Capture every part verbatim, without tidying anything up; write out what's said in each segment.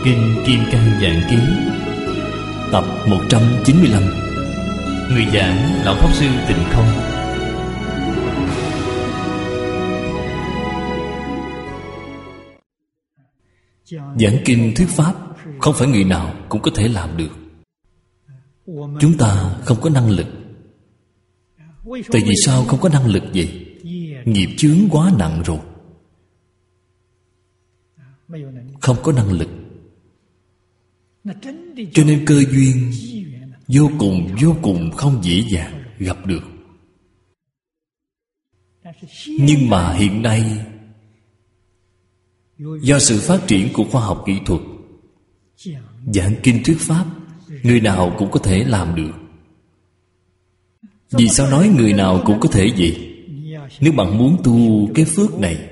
Kinh Kim Cang Giảng Ký, tập một trăm chín mươi lăm. Người giảng Lão Pháp Sư Tịnh Không. Giảng kinh thuyết pháp không phải người nào cũng có thể làm được. Chúng ta không có năng lực. Tại vì sao không có năng lực vậy? Nghiệp chướng quá nặng rồi, không có năng lực. Cho nên cơ duyên vô cùng vô cùng không dễ dàng gặp được. Nhưng mà hiện nay, do sự phát triển của khoa học kỹ thuật, giảng kinh thuyết pháp người nào cũng có thể làm được. Vì sao nói người nào cũng có thể vậy? Nếu bạn muốn tu cái phước này,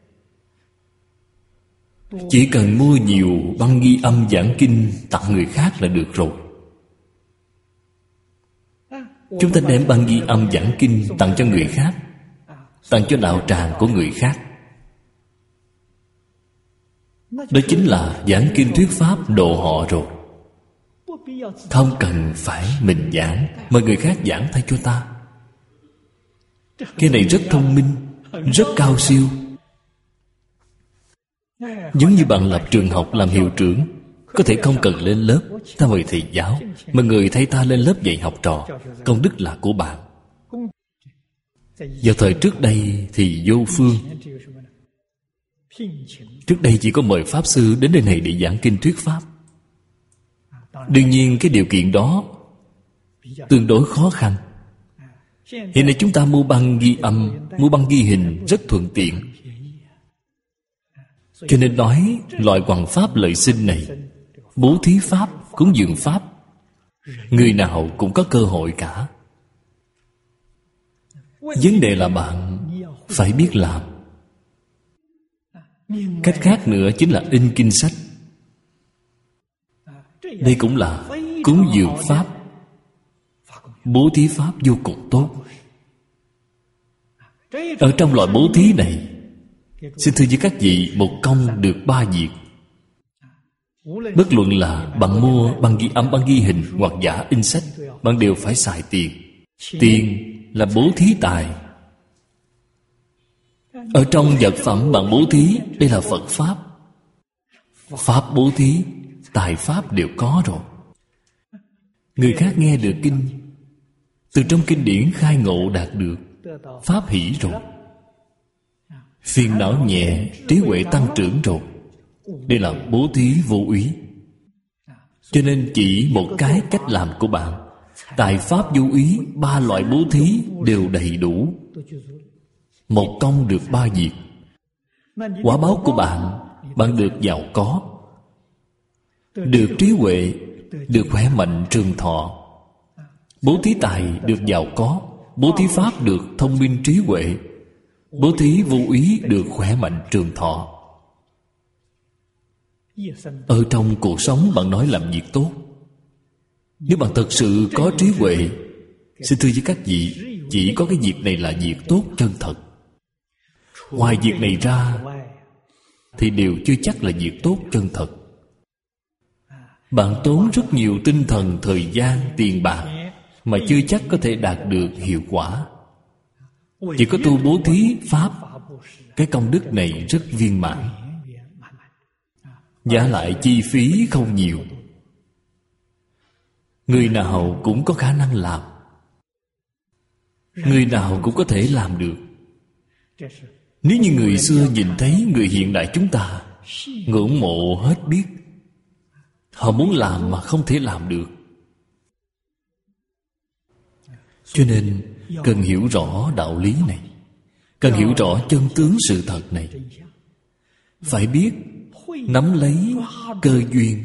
chỉ cần mua nhiều băng ghi âm giảng kinh tặng người khác là được rồi. Chúng ta đem băng ghi âm giảng kinh tặng cho người khác, tặng cho đạo tràng của người khác. Đó chính là giảng kinh thuyết pháp độ họ rồi. Không cần phải mình giảng, mời người khác giảng thay cho ta. Cái này rất thông minh, rất cao siêu. Giống như bạn lập trường học làm hiệu trưởng, có thể không cần lên lớp, ta mời thầy giáo, mà người thay ta lên lớp dạy học trò, công đức là của bạn. Vào thời trước đây thì vô phương. Trước đây chỉ có mời Pháp Sư đến nơi này để giảng kinh thuyết pháp. Đương nhiên cái điều kiện đó tương đối khó khăn. Hiện nay chúng ta mua băng ghi âm, mua băng ghi hình rất thuận tiện. Cho nên nói loại hoằng pháp lợi sinh này, bố thí pháp, cúng dường pháp, người nào cũng có cơ hội cả. Vấn đề là bạn phải biết làm. Cách khác nữa chính là in kinh sách. Đây cũng là cúng dường pháp, bố thí pháp vô cùng tốt. Ở trong loại bố thí này, xin thưa với các vị, một công được ba việc. Bất luận là bạn mua băng ghi âm, băng ghi hình hoặc giả in sách, bạn đều phải xài tiền. Tiền là bố thí tài. Ở trong vật phẩm bạn bố thí, đây là Phật Pháp. Pháp bố thí, tài Pháp đều có rồi. Người khác nghe được kinh, từ trong kinh điển khai ngộ đạt được pháp hỷ rồi. Phiền não nhẹ, trí huệ tăng trưởng rồi. Đây là bố thí vô úy. Cho nên chỉ một cái cách làm của bạn, tài pháp vô úy, ba loại bố thí đều đầy đủ. Một công được ba việc. Quả báo của bạn, bạn được giàu có, được trí huệ, được khỏe mạnh trường thọ. Bố thí tài được giàu có, bố thí pháp được thông minh trí huệ, bố thí vô úy được khỏe mạnh trường thọ. Ở trong cuộc sống bạn nói làm việc tốt. Nếu bạn thật sự có trí huệ, xin thưa với các vị, chỉ có cái việc này là việc tốt chân thật. Ngoài việc này ra thì đều chưa chắc là việc tốt chân thật. Bạn tốn rất nhiều tinh thần, thời gian, tiền bạc mà chưa chắc có thể đạt được hiệu quả. Chỉ có tu bố thí pháp, cái công đức này rất viên mãn. Giả lại chi phí không nhiều, người nào cũng có khả năng làm, người nào cũng có thể làm được. Nếu như người xưa nhìn thấy người hiện đại chúng ta, ngưỡng mộ hết biết. Họ muốn làm mà không thể làm được. Cho nên cần hiểu rõ đạo lý này, cần hiểu rõ chân tướng sự thật này. Phải biết nắm lấy cơ duyên,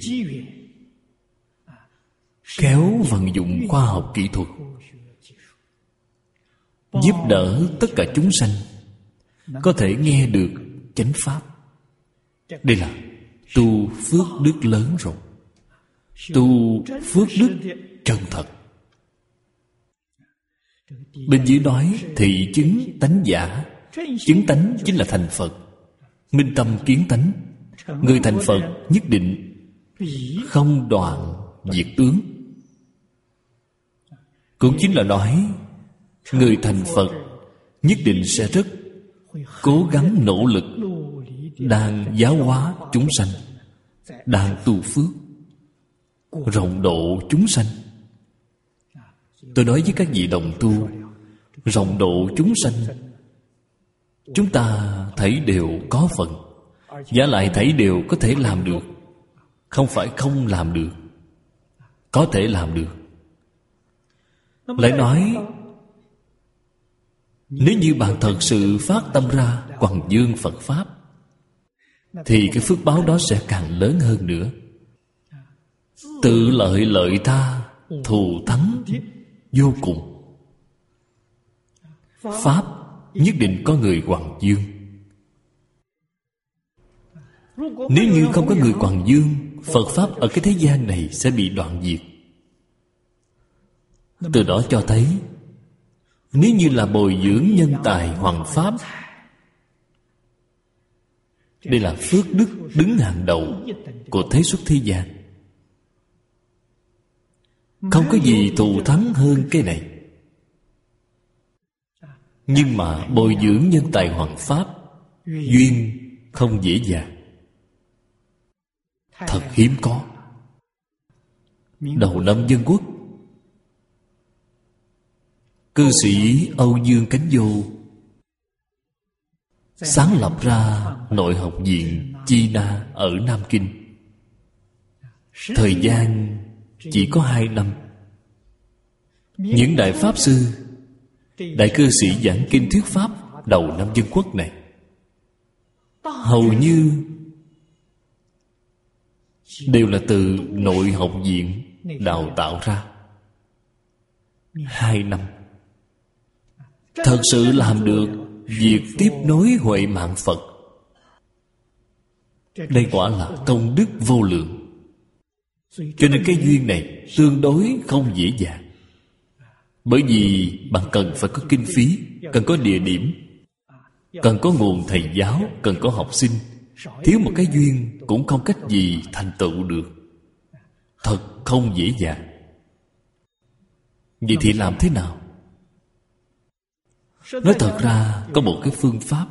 khéo vận dụng khoa học kỹ thuật, giúp đỡ tất cả chúng sanh có thể nghe được chánh pháp. Đây là tu phước đức lớn rồi, tu phước đức chân thật. Bên dưới nói thị chứng tánh giả. Chứng tánh chính là thành Phật, minh tâm kiến tánh. Người thành Phật nhất định không đoạn diệt tướng. Cũng chính là nói người thành Phật nhất định sẽ rất cố gắng nỗ lực, đang giáo hóa chúng sanh, đang tu phước, rộng độ chúng sanh. Tôi nói với các vị đồng tu, rộng độ chúng sanh, chúng ta thấy đều có phần, và lại thấy đều có thể làm được. Không phải không làm được, có thể làm được. Lại nói, nếu như bạn thật sự phát tâm ra quảng dương Phật Pháp, thì cái phước báo đó sẽ càng lớn hơn nữa. Tự lợi lợi tha, thù thắng vô cùng. Pháp nhất định có người quảng dương. Nếu như không có người quảng dương, Phật Pháp ở cái thế gian này sẽ bị đoạn diệt. Từ đó cho thấy, nếu như là bồi dưỡng nhân tài hoằng pháp, đây là phước đức đứng hàng đầu của thế xuất thế gian. Không có gì thù thắng hơn cái này. Nhưng mà bồi dưỡng nhân tài hoằng pháp, duyên không dễ dàng, thật hiếm có. Đầu năm Dân Quốc, cư sĩ Âu Dương Cánh Vô sáng lập ra Nội học viện Chi Na ở Nam Kinh. Thời gian chỉ có hai năm. Những đại pháp sư, đại cư sĩ giảng kinh thuyết pháp đầu năm Dân Quốc này, hầu như đều là từ Nội học viện đào tạo ra. Hai năm thật sự làm được việc tiếp nối huệ mạng Phật. Đây quả là công đức vô lượng. Cho nên cái duyên này tương đối không dễ dàng. Bởi vì bạn cần phải có kinh phí, cần có địa điểm, cần có nguồn thầy giáo, cần có học sinh. Thiếu một cái duyên cũng không cách gì thành tựu được. Thật không dễ dàng. Vậy thì làm thế nào? Nói thật ra có một cái phương pháp.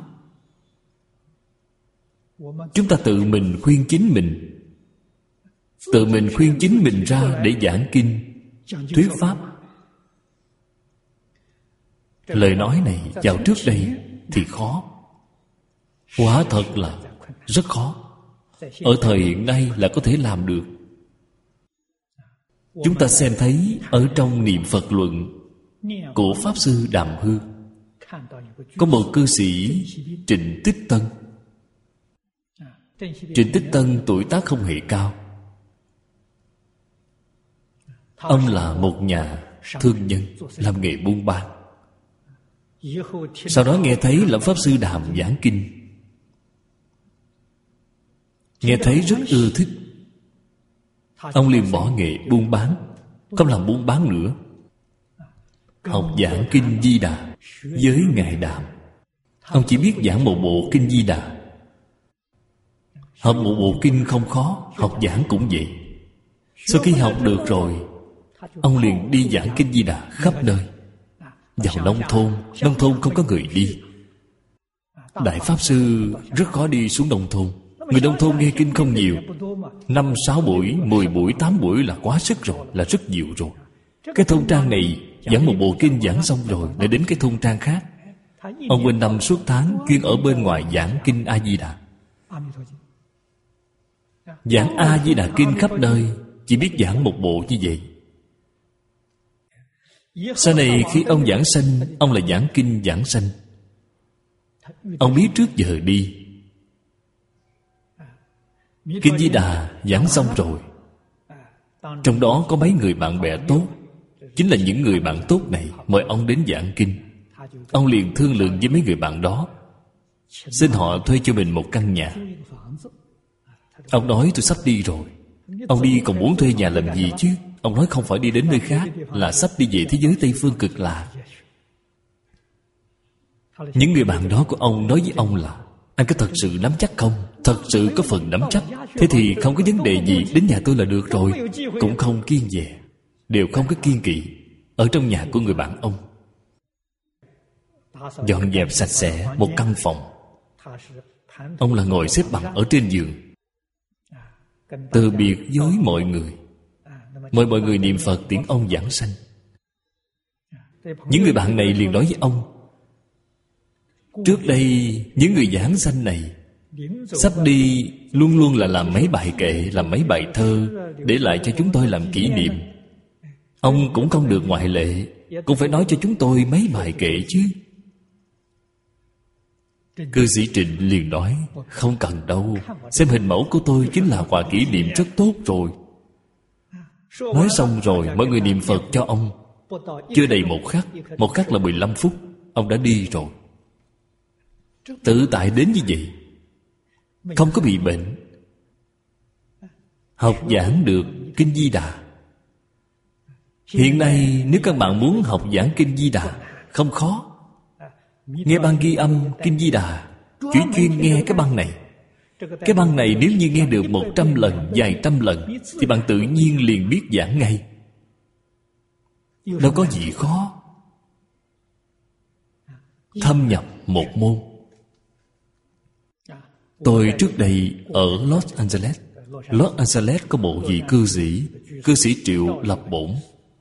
Chúng ta tự mình khuyên chính mình, tự mình khuyên chính mình ra để giảng kinh, thuyết pháp. Lời nói này vào trước đây thì khó, quả thật là rất khó. Ở thời hiện nay là có thể làm được. Chúng ta xem thấy ở trong Niệm Phật Luận của Pháp Sư Đàm Hư, có một cư sĩ Trịnh Tích Tân. Trịnh Tích Tân tuổi tác không hề cao. Ông là một nhà thương nhân, làm nghề buôn bán. Sau đó nghe thấy Lão Pháp Sư Đàm giảng kinh, nghe thấy rất ưa thích. Ông liền bỏ nghề buôn bán, không làm buôn bán nữa, học giảng kinh Di Đà với Ngài Đàm. Ông chỉ biết giảng một bộ kinh Di Đà. Học một bộ kinh không khó, học giảng cũng vậy. Sau khi học được rồi, ông liền đi giảng kinh Di Đà khắp nơi. Vào nông thôn, nông thôn không có người đi. Đại Pháp Sư rất khó đi xuống nông thôn. Người nông thôn nghe kinh không nhiều. Năm, sáu buổi, mười buổi, tám buổi là quá sức rồi, là rất nhiều rồi. Cái thôn trang này giảng một bộ kinh giảng xong rồi, lại đến cái thôn trang khác. Ông quên năm suốt tháng chuyên ở bên ngoài giảng kinh A-di-đà. Giảng A-di-đà kinh khắp nơi, chỉ biết giảng một bộ như vậy. Sau này khi ông giảng sanh, ông là giảng kinh giảng sanh. Ông biết trước giờ đi. Kinh Di Đà giảng xong rồi, trong đó có mấy người bạn bè tốt, chính là những người bạn tốt này mời ông đến giảng kinh. Ông liền thương lượng với mấy người bạn đó, xin họ thuê cho mình một căn nhà. Ông nói tôi sắp đi rồi. Ông đi còn muốn thuê nhà làm gì chứ? Ông nói không phải đi đến nơi khác, là sắp đi về thế giới Tây Phương Cực Lạc. Những người bạn đó của ông nói với ông là: Anh có thật sự nắm chắc không? Thật sự có phần nắm chắc. Thế thì không có vấn đề gì, đến nhà tôi là được rồi. Cũng không kiêng dè, đều không có kiêng kỵ. Ở trong nhà của người bạn ông, dọn dẹp sạch sẽ một căn phòng. Ông là ngồi xếp bằng ở trên giường, từ biệt với mọi người, mời mọi người niệm Phật tiễn ông giảng sanh. Những người bạn này liền nói với ông: trước đây những người giảng sanh này sắp đi luôn luôn là làm mấy bài kệ, làm mấy bài thơ để lại cho chúng tôi làm kỷ niệm. Ông cũng không được ngoại lệ, cũng phải nói cho chúng tôi mấy bài kệ chứ. Cư sĩ Trịnh liền nói: không cần đâu, xem hình mẫu của tôi chính là quà kỷ niệm rất tốt rồi. Nói xong rồi mọi người niệm Phật cho ông. Chưa đầy một khắc, một khắc là mười lăm phút, ông đã đi rồi. Tự tại đến như vậy, không có bị bệnh. Học giảng được Kinh Di Đà. Hiện nay nếu các bạn muốn học giảng Kinh Di Đà, không khó. Nghe băng ghi âm Kinh Di Đà, chỉ chuyên nghe cái băng này. Cái băng này nếu như nghe được một trăm lần, vài trăm lần, thì bạn tự nhiên liền biết giảng ngay. Đâu có gì khó. Thâm nhập một môn. Tôi trước đây ở Los Angeles. Los Angeles có bộ vị cư sĩ, cư sĩ Triệu Lập Bổn.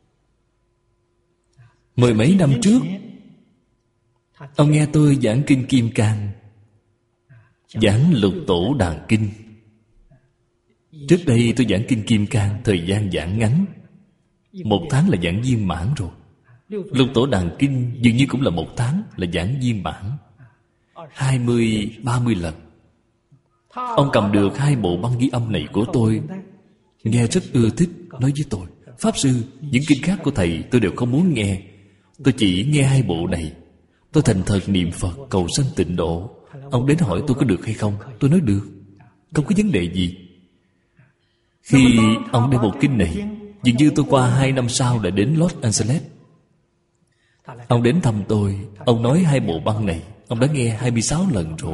Mười mấy năm trước, ông nghe tôi giảng Kinh Kim Cang, giảng Lục Tổ Đàn Kinh. Trước đây tôi giảng Kinh Kim Cang, thời gian giảng ngắn, một tháng là giảng viên mãn rồi. Lục Tổ Đàn Kinh dường như cũng là một tháng là giảng viên mãn. Hai mươi, ba mươi lần. Ông cầm được hai bộ băng ghi âm này của tôi, nghe rất ưa thích, nói với tôi: Pháp Sư, những kinh khác của Thầy tôi đều không muốn nghe, tôi chỉ nghe hai bộ này. Tôi thành thật niệm Phật cầu sanh tịnh độ. Ông đến hỏi tôi có được hay không. Tôi nói được, không có vấn đề gì. Khi ông đem bộ kinh này, dường như tôi qua hai năm sau đã đến Los Angeles. Ông đến thăm tôi. Ông nói hai bộ băng này ông đã nghe hai mươi sáu lần rồi.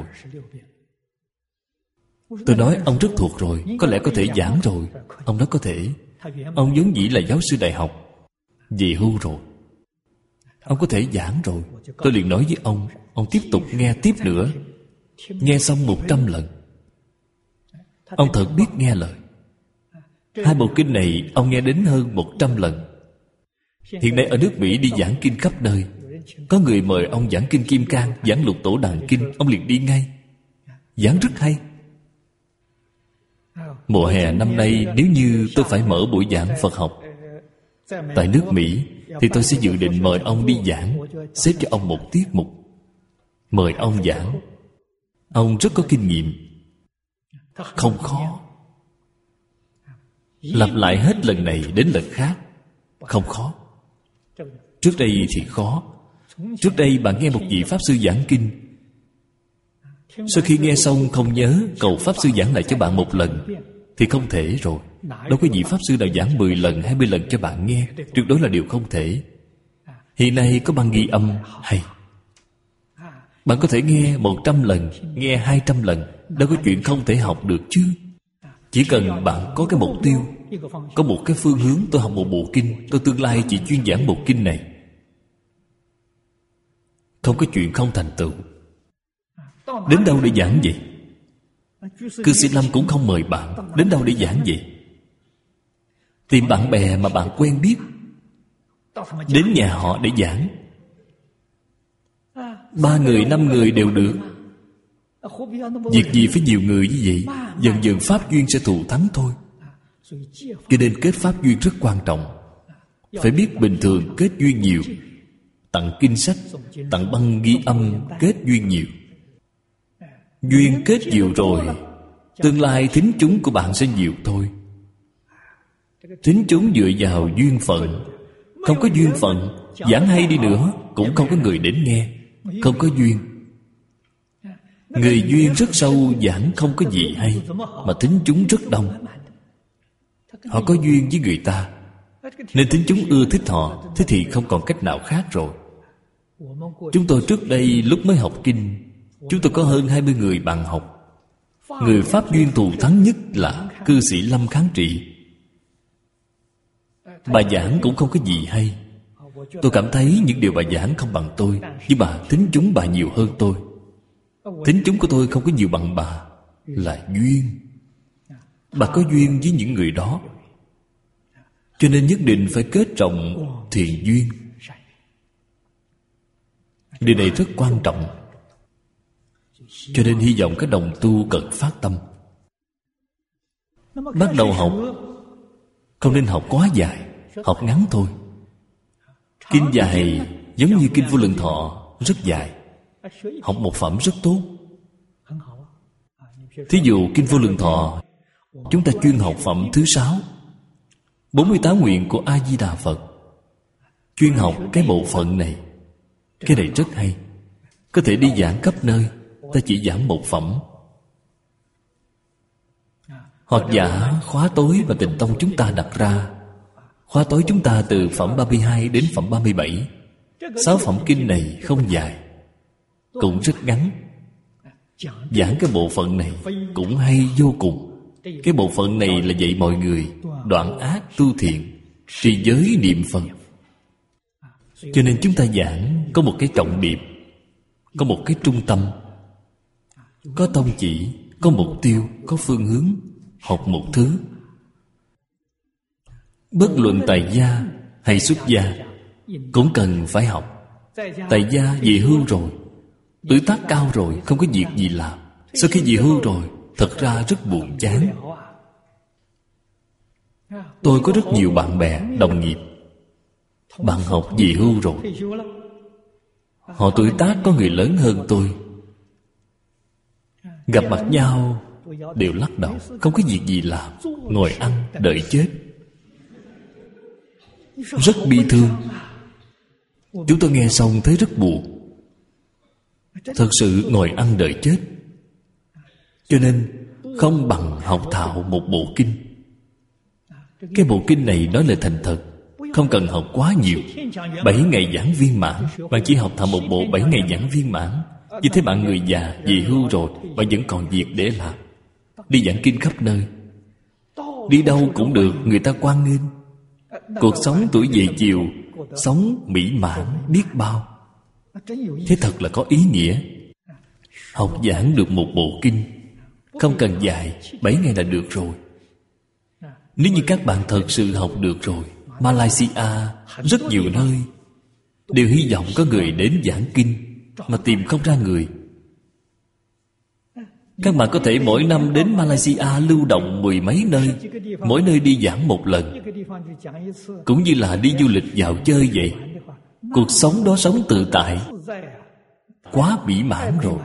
Tôi nói ông rất thuộc rồi, có lẽ có thể giảng rồi. Ông nói có thể. Ông vốn dĩ là giáo sư đại học, về hưu rồi, ông có thể giảng rồi. Tôi liền nói với ông, ông tiếp tục nghe tiếp nữa. Nghe xong một trăm lần. Ông thật biết nghe lời. Hai bộ kinh này ông nghe đến hơn một trăm lần. Hiện nay ở nước Mỹ đi giảng kinh khắp nơi. Có người mời ông giảng Kinh Kim Cang, giảng Lục Tổ Đàn Kinh, ông liền đi ngay. Giảng rất hay. Mùa hè năm nay, nếu như tôi phải mở buổi giảng Phật học tại nước Mỹ, thì tôi sẽ dự định mời ông đi giảng, xếp cho ông một tiết mục, mời ông giảng. Ông rất có kinh nghiệm, không khó. Lặp lại hết lần này đến lần khác, không khó. Trước đây thì khó. Trước đây bạn nghe một vị Pháp Sư giảng kinh, sau khi nghe xong không nhớ, cầu Pháp Sư giảng lại cho bạn một lần thì không thể rồi. Đâu có vị Pháp Sư nào giảng mười lần, hai mươi lần cho bạn nghe, tuyệt đối là điều không thể. Hiện nay có băng ghi âm hay, bạn có thể nghe một trăm lần, nghe hai trăm lần. Đâu có chuyện không thể học được chứ. Chỉ cần bạn có cái mục tiêu, có một cái phương hướng. Tôi học một bộ kinh, tôi tương lai chỉ chuyên giảng bộ kinh này, không có chuyện không thành tựu. Đến đâu để giảng vậy? Cư sĩ Lâm cũng không mời bạn. Đến đâu để giảng vậy? Tìm bạn bè mà bạn quen biết, đến nhà họ để giảng. Ba người, năm người đều được. Việc gì phải nhiều người như vậy? Dần dần pháp duyên sẽ thù thắng thôi. Cho nên kết pháp duyên rất quan trọng. Phải biết bình thường kết duyên nhiều, tặng kinh sách, tặng băng ghi âm, kết duyên nhiều. Duyên kết nhiều rồi, tương lai thính chúng của bạn sẽ nhiều thôi. Thính chúng dựa vào duyên phận. Không có duyên phận, giảng hay đi nữa cũng không có người đến nghe. Không có duyên. Người duyên rất sâu, giảng không có gì hay, mà thính chúng rất đông. Họ có duyên với người ta, nên thính chúng ưa thích họ. Thế thì không còn cách nào khác rồi. Chúng tôi trước đây lúc mới học kinh, Chúng tôi có hơn hai mươi người bạn học. Người Pháp duyên thù thắng nhất là cư sĩ Lâm Kháng Trị. Bà giảng cũng không có gì hay. Tôi cảm thấy những điều bà giảng không bằng tôi, nhưng bà tính chúng bà nhiều hơn tôi. Tính chúng của tôi không có nhiều bằng bà. Là duyên. Bà có duyên với những người đó, cho nên nhất định phải kết trọng thiện duyên. Điều này rất quan trọng. Cho nên hy vọng các đồng tu cần phát tâm. Bắt đầu học không nên học quá dài, học ngắn thôi. Kinh dài giống như Kinh Vô Lượng Thọ, rất dài. Học một phẩm rất tốt. Thí dụ Kinh Vô Lượng Thọ, chúng ta chuyên học phẩm thứ sáu, bốn mươi tám nguyện của A-di-đà Phật. Chuyên học cái bộ phận này. Cái này rất hay. Có thể đi giảng khắp nơi. Ta chỉ giảng một phẩm. Hoặc giả khóa tối mà Tịnh Tông chúng ta đặt ra, khóa tối chúng ta từ phẩm ba mươi hai đến phẩm ba mươi bảy. Sáu phẩm kinh này không dài, cũng rất ngắn. Giảng cái bộ phận này cũng hay vô cùng. Cái bộ phận này là dạy mọi người đoạn ác tu thiện, trì giới niệm Phật. Cho nên chúng ta giảng có một cái trọng điểm, có một cái trung tâm, có tông chỉ, có mục tiêu, có phương hướng. Học một thứ. Bất luận tại gia hay xuất gia cũng cần phải học. Tại gia về hưu rồi, tuổi tác cao rồi, không có việc gì làm. Sau khi về hưu rồi, thật ra rất buồn chán. Tôi có rất nhiều bạn bè, đồng nghiệp. Bạn học về hưu rồi, họ tuổi tác có người lớn hơn tôi. Gặp mặt nhau đều lắc đầu, không có việc gì làm, ngồi ăn đợi chết. Rất bi thương. Chúng tôi nghe xong thấy rất buồn. Thật sự ngồi ăn đợi chết. Cho nên không bằng học thạo một bộ kinh. Cái bộ kinh này nói lời thành thật, không cần học quá nhiều. Bảy ngày giảng viên mãn. Bạn chỉ học thạo một bộ bảy ngày giảng viên mãn. Như thế bạn người già về hưu rồi, bạn vẫn còn việc để làm. Đi giảng kinh khắp nơi, đi đâu cũng được, người ta hoan nghênh. Cuộc sống tuổi về chiều, sống mỹ mãn biết bao. Thế thật là có ý nghĩa. Học giảng được một bộ kinh, không cần dài, bảy ngày là được rồi. Nếu như các bạn thật sự học được rồi, Malaysia, rất nhiều nơi đều hy vọng có người đến giảng kinh, mà tìm không ra người. Các bạn có thể mỗi năm đến Malaysia lưu động mười mấy nơi, mỗi nơi đi giảng một lần, cũng như là đi du lịch dạo chơi vậy. Cuộc sống đó sống tự tại, quá mỹ mãn rồi,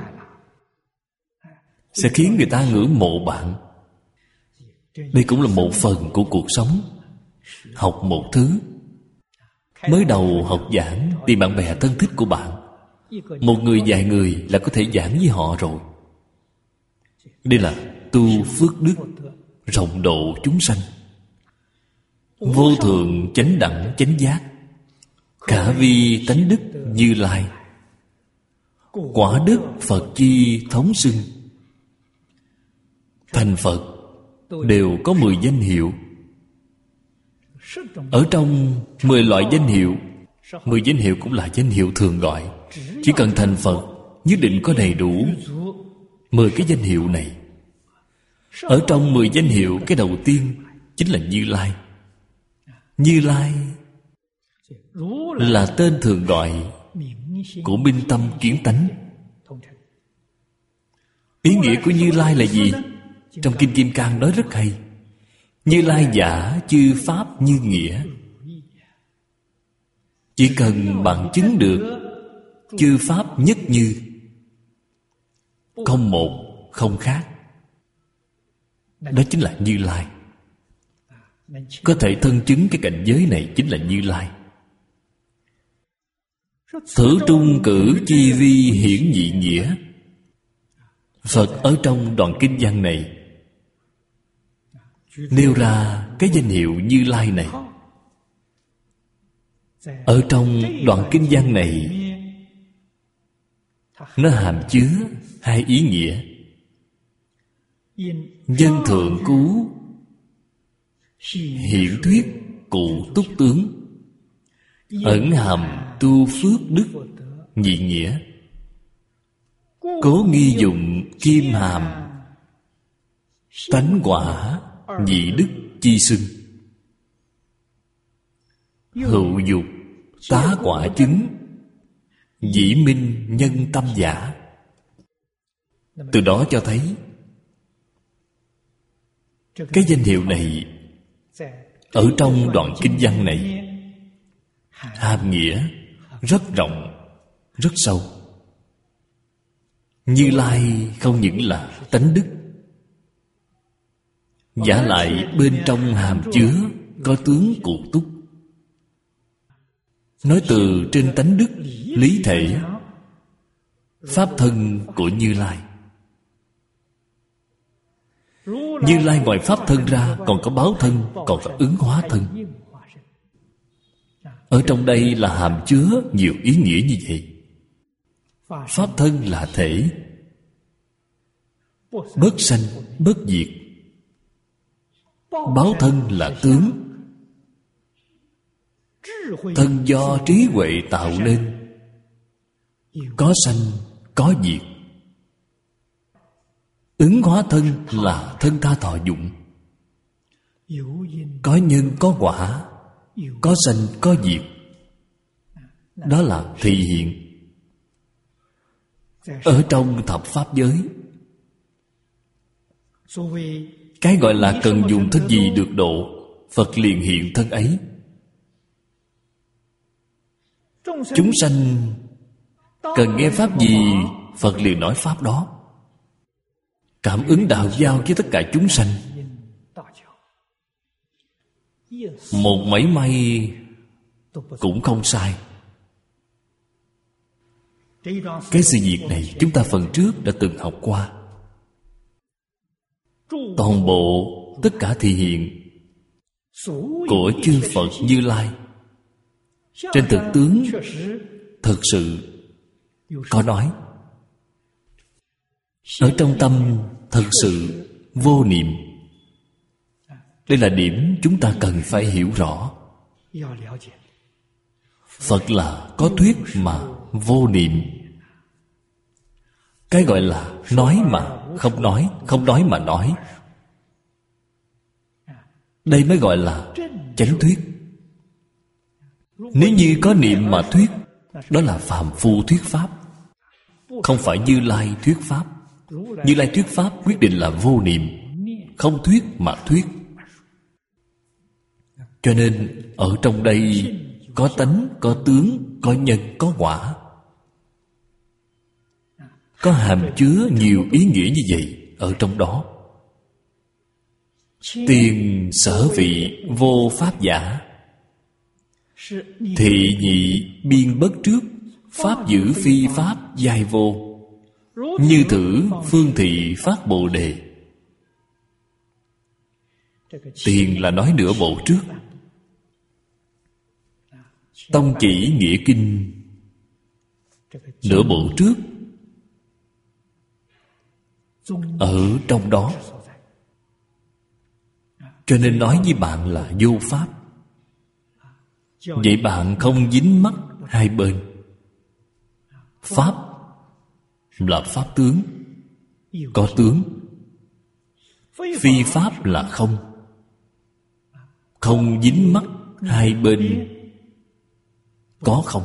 sẽ khiến người ta ngưỡng mộ bạn. Đây cũng là một phần của cuộc sống. Học một thứ. Mới đầu học giảng, tìm bạn bè thân thích của bạn. Một người vài người là có thể giảng với họ rồi. Đây là tu phước đức, rộng độ chúng sanh. Vô thượng chánh đẳng chánh giác, khả vi tánh đức Như Lai. Quả đức Phật chi thống xưng. Thành Phật đều có mười danh hiệu. Ở trong mười loại danh hiệu, mười danh hiệu cũng là danh hiệu thường gọi. Chỉ cần thành Phật, nhất định có đầy đủ mười cái danh hiệu này. Ở trong mười danh hiệu, cái đầu tiên chính là Như Lai. Như Lai là tên thường gọi của minh tâm kiến tánh. Ý nghĩa của Như Lai là gì? Trong Kinh Kim Cang nói rất hay. Như Lai giả chư pháp như nghĩa. Chỉ cần bạn chứng được chư pháp nhất như, không một không khác, đó chính là Như Lai. Có thể thân chứng cái cảnh giới này chính là Như Lai. Thử trung cử chi vi hiển nhị nghĩa. Phật ở trong đoạn kinh văn này nêu ra cái danh hiệu Như Lai này. Ở trong đoạn kinh văn này, nó hàm chứa hai ý nghĩa. Nhân thượng cứu hiển thuyết cụ túc tướng, ẩn hàm tu phước đức nhị nghĩa. Cố nghi dụng kim hàm, tánh quả nhị đức chi xưng. Hữu dục tá quả chứng, dĩ minh nhân tâm giả. Từ đó cho thấy cái danh hiệu này ở trong đoạn kinh văn này hàm nghĩa rất rộng, rất sâu. Như Lai không những là tánh đức, vả lại bên trong hàm chứa có tướng cụ túc. Nói từ trên tánh đức lý thể pháp thân của Như Lai. Như Lai ngoài pháp thân ra còn có báo thân, còn có ứng hóa thân. Ở trong đây là hàm chứa nhiều ý nghĩa như vậy. Pháp thân là thể, bất sanh bất diệt. Báo thân là tướng, thân do trí huệ tạo nên, có sanh có diệt. Ứng hóa thân là thân tha thọ dụng, có nhân có quả, có sanh có diệt. Đó là thị hiện. Ở trong thập pháp giới, cái gọi là cần dùng thân gì được độ, Phật liền hiện thân ấy. Chúng sanh cần nghe pháp gì, Phật liền nói pháp đó. Cảm ứng đạo giao với tất cả chúng sanh, một mảy may cũng không sai. Cái sự việc này chúng ta phần trước đã từng học qua. Toàn bộ tất cả thị hiện của chư Phật Như Lai trên thực tướng thực sự có nói. Ở trong tâm thật sự vô niệm. Đây là điểm chúng ta cần phải hiểu rõ. Phật là có thuyết mà vô niệm. Cái gọi là nói mà không nói, không nói mà nói, đây mới gọi là chánh thuyết. Nếu như có niệm mà thuyết, đó là phàm phu thuyết pháp, không phải Như Lai thuyết pháp. Như Lai thuyết pháp quyết định là vô niệm, không thuyết mà thuyết. Cho nên ở trong đây có tánh, có tướng, có nhân, có quả, có hàm chứa nhiều ý nghĩa như vậy ở trong đó. Tiền sở vị vô pháp giả, thị nhị biên bất trước, pháp giữ phi pháp giai vô. Như thử phương thị phát bồ đề. Tiền là nói nửa bộ trước, tông chỉ nghĩa kinh nửa bộ trước. Ở trong đó, cho nên nói với bạn là vô pháp. Vậy bạn không dính mắc hai bên. Pháp là pháp tướng, có tướng. Phi pháp là không, không dính mắc hai bên, có không.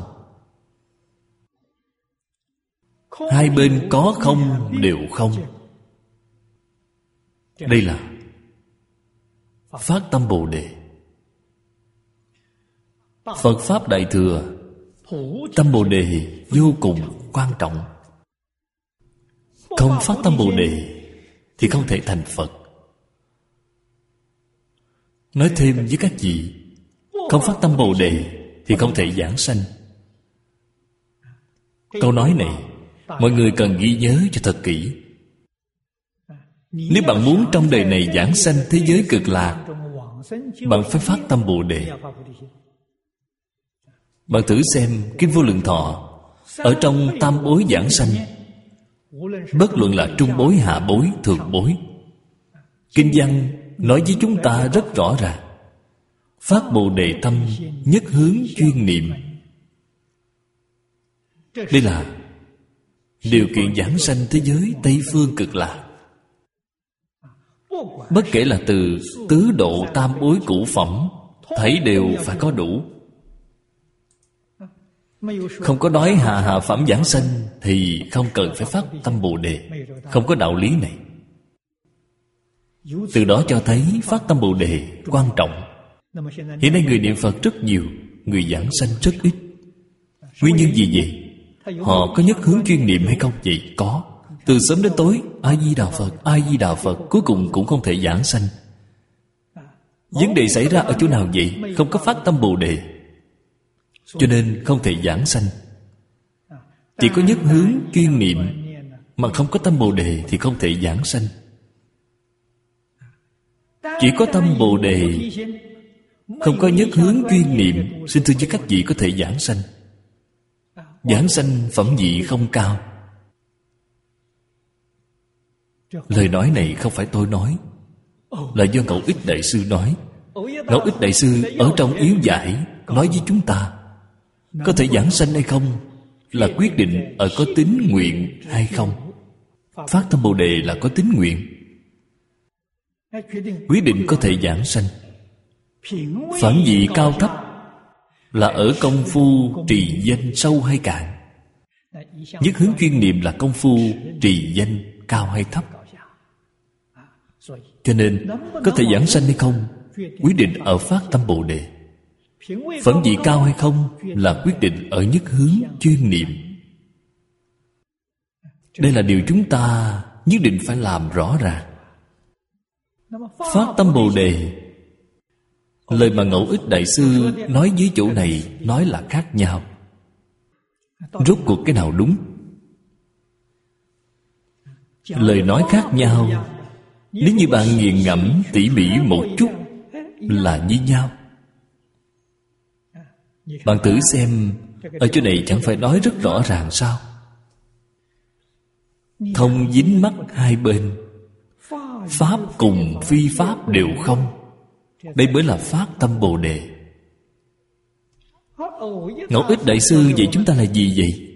Hai bên có không đều không. Đây là phát tâm Bồ Đề. Phật Pháp Đại Thừa, tâm Bồ Đề vô cùng quan trọng. Không phát tâm Bồ Đề thì không thể thành Phật. Nói thêm với các vị, không phát tâm Bồ Đề thì không thể giảng sanh. Câu nói này mọi người cần ghi nhớ cho thật kỹ. Nếu bạn muốn trong đời này giảng sanh thế giới cực lạc, bạn phải phát tâm Bồ Đề. Bạn thử xem Kinh Vô Lượng Thọ, ở trong tam bối giảng sanh Bất luận là trung bối, hạ bối, thượng bối. Kinh văn nói với chúng ta rất rõ ràng: phát Bồ Đề tâm, nhất hướng chuyên niệm. Đây là điều kiện giảng sanh thế giới Tây Phương Cực Lạc. Bất kể là từ tứ độ tam bối cửu phẩm, thấy đều phải có đủ. Không có nói hạ hạ phẩm giảng sanh thì không cần phải phát tâm Bồ Đề. Không có đạo lý này. Từ đó cho thấy phát tâm Bồ Đề quan trọng. Hiện nay người niệm Phật rất nhiều, người giảng sanh rất ít. Nguyên nhân gì vậy? Họ có nhất hướng chuyên niệm hay không vậy? Có. Từ sớm đến tối A Di Đà Phật, A Di Đà Phật, cuối cùng cũng không thể giảng sanh. Vấn đề xảy ra ở chỗ nào vậy? Không có phát tâm Bồ Đề, cho nên không thể giảng sanh. Chỉ có nhất hướng chuyên niệm mà không có tâm Bồ Đề thì không thể giảng sanh. Chỉ có tâm Bồ Đề, không có nhất hướng chuyên niệm, xin thưa với các vị, có thể giảng sanh. Giảng sanh phẩm vị không cao. Lời nói này không phải tôi nói, là do Ngẫu Ích Đại Sư nói. Ngẫu Ích Đại Sư ở trong Yếu Giải nói với chúng ta, có thể giảng sanh hay không là quyết định ở có tín nguyện hay không. Phát tâm Bồ Đề là có tín nguyện, quyết định có thể giảng sanh. Phẩm vị cao thấp là ở công phu trì danh sâu hay cạn. Nhất hướng chuyên niệm là công phu trì danh cao hay thấp. Cho nên có thể giảng sanh hay không quyết định ở phát tâm Bồ Đề. Phẩm vị cao hay không là quyết định ở nhất hướng chuyên niệm. Đây là điều chúng ta nhất định phải làm rõ ràng. Phát tâm Bồ Đề, lời mà Ngẫu Ích Đại Sư nói với chỗ này nói là khác nhau. Rốt cuộc cái nào đúng? Lời nói khác nhau, nếu như bạn nghiền ngẫm tỉ mỉ một chút là như nhau. Bạn thử xem, ở chỗ này chẳng phải nói rất rõ ràng sao? Không dính mắc hai bên, pháp cùng phi pháp đều không. Đây mới là phát tâm Bồ Đề. Ngẫu Ích Đại Sư dạy chúng ta là gì vậy?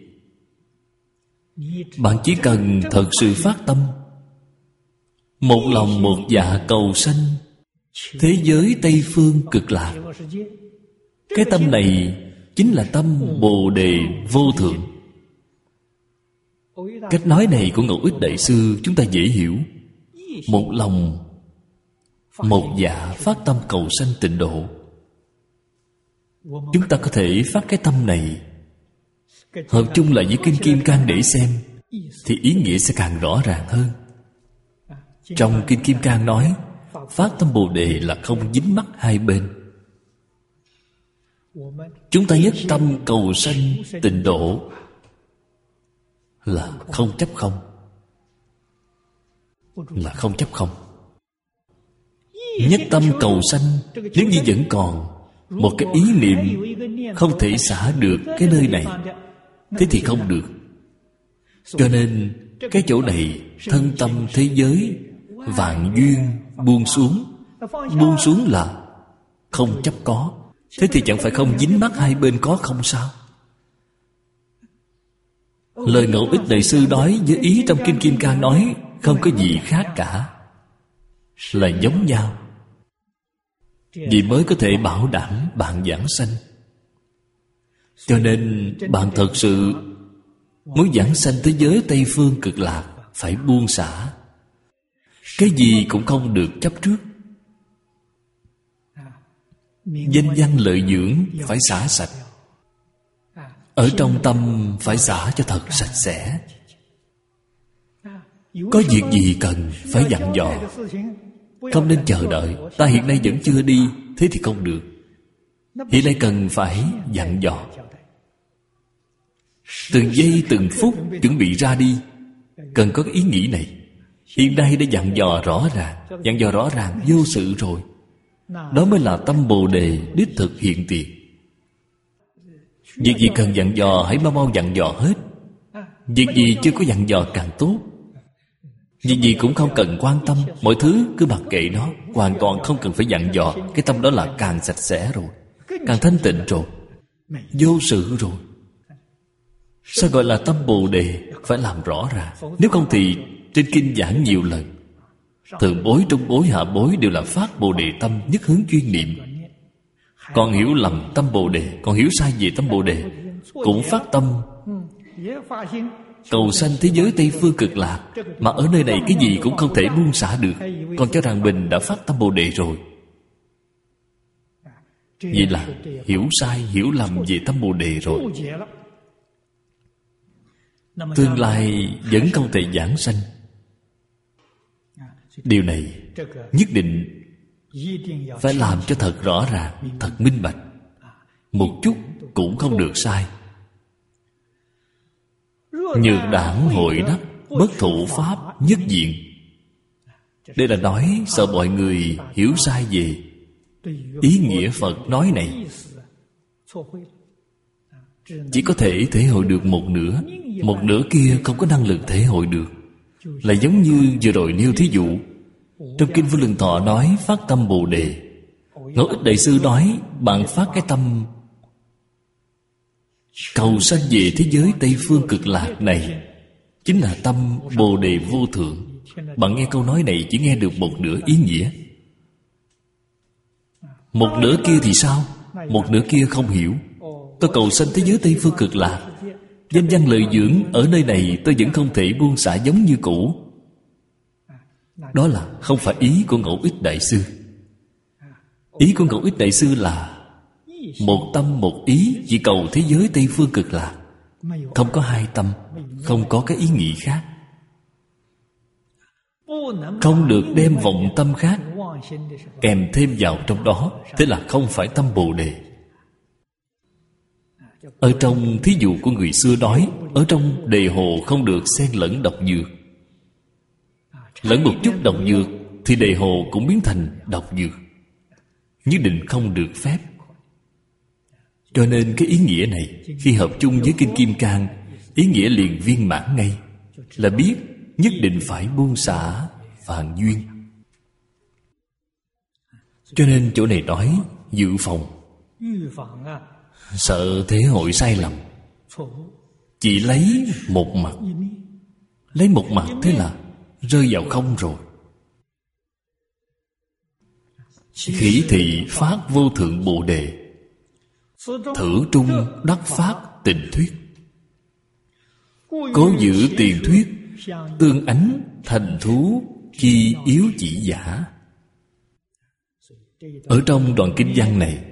Bạn chỉ cần thật sự phát tâm, một lòng một dạ cầu sanh thế giới Tây Phương Cực Lạc. Cái tâm này chính là tâm Bồ Đề vô thượng. Cách nói này của Ngẫu Ích Đại Sư chúng ta dễ hiểu. Một lòng một dạ phát tâm cầu sanh tịnh độ. Chúng ta có thể phát cái tâm này, hợp chung lại với Kinh Kim Cang để xem, thì ý nghĩa sẽ càng rõ ràng hơn. Trong Kinh Kim Cang nói, phát tâm Bồ Đề là không dính mắc hai bên. Chúng ta nhất tâm cầu sanh tịnh độ là không chấp không. Là không chấp không. Nhất tâm cầu sanh, nếu như vẫn còn một cái ý niệm không thể xả được cái nơi này, thế thì không được. Cho nên cái chỗ này thân tâm thế giới vạn duyên buông xuống. Buông xuống là không chấp có. Thế thì chẳng phải không dính mắc hai bên có không sao? Lời Ngẫu Ích Đại Sư nói với ý trong Kinh Kim Cang nói không có gì khác cả, là giống nhau. Vì mới có thể bảo đảm bạn giảng sanh. Cho nên bạn thật sự muốn giảng sanh thế giới Tây Phương Cực Lạc, phải buông xả. Cái gì cũng không được chấp trước. Danh văn lợi dưỡng phải xả sạch. Ở trong tâm phải xả cho thật sạch sẽ. Có việc gì cần phải dặn dò, không nên chờ đợi. Ta hiện nay vẫn chưa đi, thế thì không được. Hiện nay cần phải dặn dò. Từng giây từng phút chuẩn bị ra đi, cần có cái ý nghĩ này. Hiện nay đã dặn dò rõ ràng. Dặn dò rõ ràng vô sự rồi. Đó mới là tâm Bồ Đề đích thực hiện tiền. Việc gì cần dặn dò hãy mau mau dặn dò hết. Việc gì chưa có dặn dò càng tốt. Việc gì cũng không cần quan tâm, mọi thứ cứ mặc kệ nó, hoàn toàn không cần phải dặn dò. Cái tâm đó là càng sạch sẽ rồi, càng thanh tịnh rồi, vô sự rồi. Sao gọi là tâm Bồ Đề? Phải làm rõ ràng. Nếu không thì trên kinh giảng nhiều lần, thượng bối, trung bối, hạ bối đều là phát Bồ Đề tâm, nhất hướng chuyên niệm. Còn hiểu lầm tâm Bồ Đề, còn hiểu sai về tâm Bồ Đề, cũng phát tâm cầu sanh thế giới Tây Phương Cực Lạc, mà ở nơi này cái gì cũng không thể buông xả được, còn cho rằng mình đã phát tâm Bồ Đề rồi. Vậy là hiểu sai, hiểu lầm về tâm Bồ Đề rồi. Tương lai vẫn không thể giảng sanh. Điều này nhất định phải làm cho thật rõ ràng, thật minh bạch, một chút cũng không được sai. Nhược đảng hội đắc, bất thụ pháp nhất diện. Đây là nói sợ mọi người hiểu sai về ý nghĩa Phật nói này. Chỉ có thể thể hội được một nửa, một nửa kia không có năng lực thể hội được. Là giống như vừa rồi nêu thí dụ, trong Kinh Vô Lượng Thọ nói phát tâm Bồ Đề. Ngẫu Ích Đại Sư nói bạn phát cái tâm cầu sanh về thế giới Tây Phương Cực Lạc này, chính là tâm Bồ Đề vô thượng. Bạn nghe câu nói này chỉ nghe được một nửa ý nghĩa. Một nửa kia thì sao? Một nửa kia không hiểu. Tôi cầu sanh thế giới Tây Phương Cực Lạc, danh văn lợi dưỡng ở nơi này tôi vẫn không thể buông xả giống như cũ. Đó là không phải ý của Ngẫu Ích Đại Sư. Ý của Ngẫu Ích Đại Sư là một tâm một ý, chỉ cầu thế giới Tây Phương Cực Lạc, không có hai tâm, không có cái ý nghĩ khác. Không được đem vọng tâm khác kèm thêm vào trong đó. Thế là không phải tâm Bồ Đề. Ở trong thí dụ của người xưa nói, ở trong đề hồ không được xen lẫn độc dược. Lẫn một chút độc dược thì đề hồ cũng biến thành độc dược, nhất định không được phép. Cho nên cái ý nghĩa này khi hợp chung với Kinh Kim Cang, ý nghĩa liền viên mãn ngay, là biết nhất định phải buông xả phàm duyên. Cho nên chỗ này nói dự phòng, sợ thể hội sai lầm. Chỉ lấy một mặt, lấy một mặt thế là rơi vào không rồi. Khỉ thị phát vô thượng Bồ Đề, thử trung đắc phát tình thuyết. Cố giữ tiền thuyết, tương ánh thành thú chi yếu chỉ giả. Ở trong đoạn kinh văn này